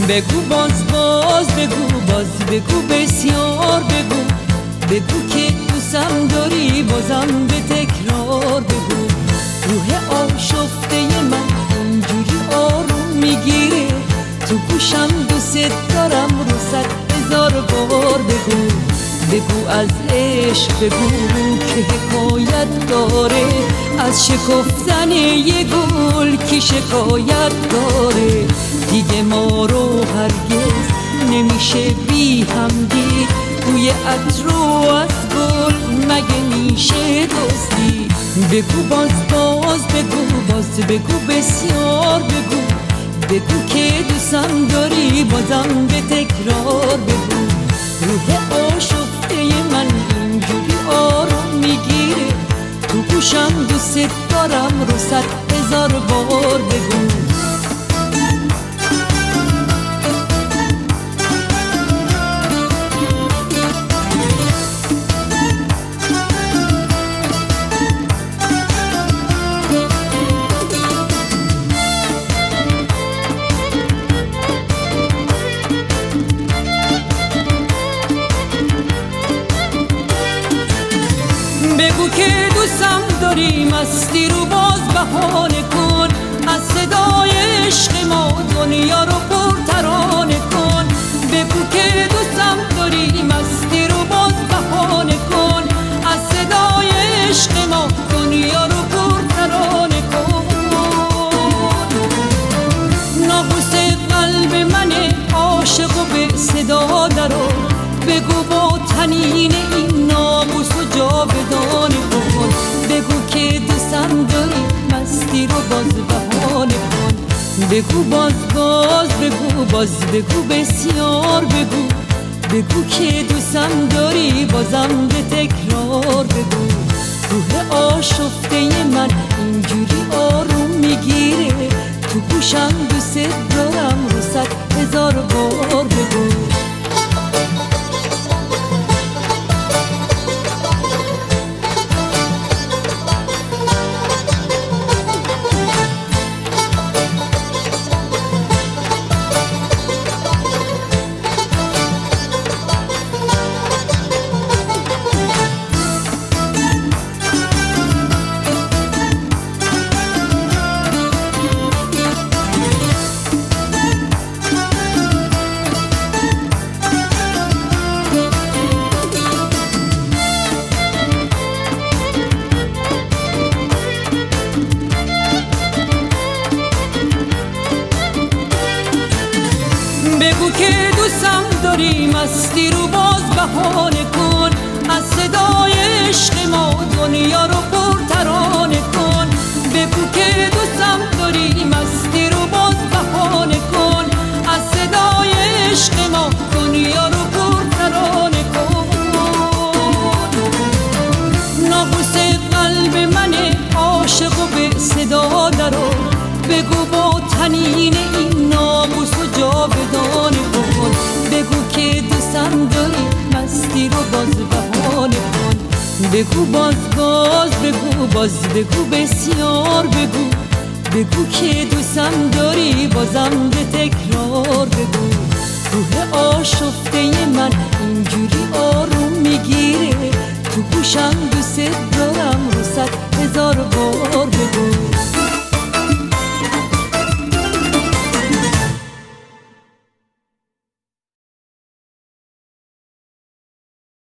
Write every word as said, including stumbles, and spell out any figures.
بگو باز باز بگو باز بگو بسیار بگو بگو که دوستم داری بازم به تکرار بگو روح آشفته من اینجوری آروم میگیره تو گوشم دوست دارم رو صد هزار بار بگو بگو از عشق بگو که حکایت داره از شکفتن یه گل که شکایت داره دیگه ما رو هرگز نمیشه بی هم دید بوی عطر و از گل مگه میشه دوستی بگو باز باز بگو باز بگو بسیار بگو بگو که دوستم داری بازم به تکرار بگو روح آشفته من اینجوری آروم میگیره تو گوشم دوست دارم رو صد هزار بار بگو بگو که دوستم داری مستی رو باز بهانه کن از صدای عشق ما دنیا رو پرترانه کن بگو که دوستم داری مستی رو باز بهانه کن از صدای عشق ما دنیا رو پرترانه کن ناقوس قلب من عاشق و به صدا درو بگو با تنین این ناموس و جاودانه کن بگو که دوستم داری مستی رو باز بهانه کن بگو باز باز بگو باز بگو بسیار بگو بگو که دوستم داری بازم به تکرار بگو روح آشفته من اینجوری آروم میگیره تو گوشم دوست دارم رو صد هزار بار بگو بگو که دوستم داری مستی رو باز بهانه کن از صدای عشق ما دنیا رو پرترانه کن بگو که دوستم داری مستی رو باز بهانه کن از صدای عشق ما دنیا رو پرترانه کن ناقوس قلب من عاشق و به صدا درو بگو با تنین این ناموس و جاودانه کن بگو که دوستم داری مستی رو باز بهانه کن بگو باز باز بگو باز بگو بسیار بگو بگو که دوستم داری بازم به تکرار بگو روح آشفته من اینجوری آروم میگی